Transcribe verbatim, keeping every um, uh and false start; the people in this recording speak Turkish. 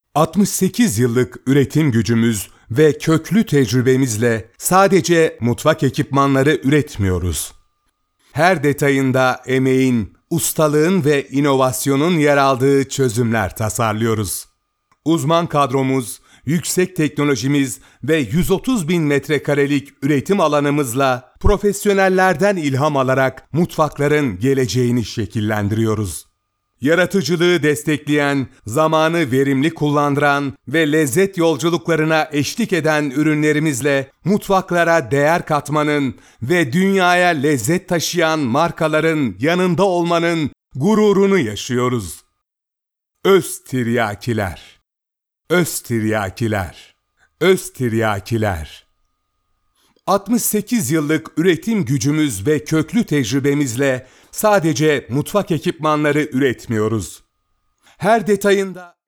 altmış sekiz yıllık üretim gücümüz ve köklü tecrübemizle sadece mutfak ekipmanları üretmiyoruz. Her detayında emeğin, ustalığın ve inovasyonun yer aldığı çözümler tasarlıyoruz. Uzman kadromuz, yüksek teknolojimiz ve yüz otuz bin metrekarelik üretim alanımızla profesyonellerden ilham alarak mutfakların geleceğini şekillendiriyoruz. Yaratıcılığı destekleyen, zamanı verimli kullandıran ve lezzet yolculuklarına eşlik eden ürünlerimizle mutfaklara değer katmanın ve dünyaya lezzet taşıyan markaların yanında olmanın gururunu yaşıyoruz. Öztiryakiler, Öztiryakiler, Öztiryakiler. altmış sekiz yıllık üretim gücümüz ve köklü tecrübemizle sadece mutfak ekipmanları üretmiyoruz. Her detayında